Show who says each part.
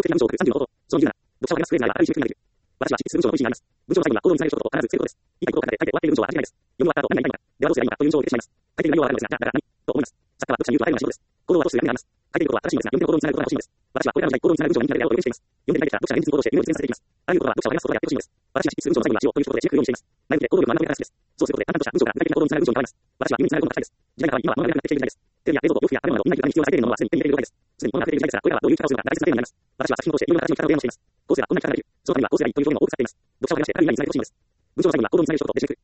Speaker 1: 的な文章を書く30の方法。その理由なら、読者は話すクエスチョンがある種的な理由。私は執筆する文章の意思になります。文章の最後にはコードにされる一言を必ずつけることです。言いたいことを書いて書いて終わっている文章は味がないです。読み終わった後何が言いたいのか。ではどうすればいいのかという文章を入れてしまいます。書いている内容はわかるのですが、だから何と思います。作家は読者に言うと与えるのが仕事です。コードはどうするやりがあります。書いていることは正しいのですが、読み手の行動につながることが欲しいのです。私はこれらの時代、行動につながる文章に見たであろうと予言しています。読んでいただけたら読者が現実に行動して夢を実現させていきます。あらゆることは読者を励ますことがやってほしいのです。私は執筆する文章の最後にはしようということで締めくくるようにしています。前向きで行動力のあるのが正しいです。そうすることで淡々とした文章が具体的な行動につながる文章に変わります。私は夢につながることがしたいです。時代が変わり、今は物がなくなってきている時代です。テレビや映像と洋服や食べ物などみんなに必要最低限のものはすでに手に入れている状態です。すでに物が溢れている時代ですが、これらはどういう生き方をするのか大切なテーマになります。私は作品を通していろんな形の生き方を提案をしています。こうすればこんな生き方ができる。そのためにはこうすればいいという表現を多く使っています。読者を励まして何々にされてほしいのです。文章の最後には行動にされる一言で締めくくる。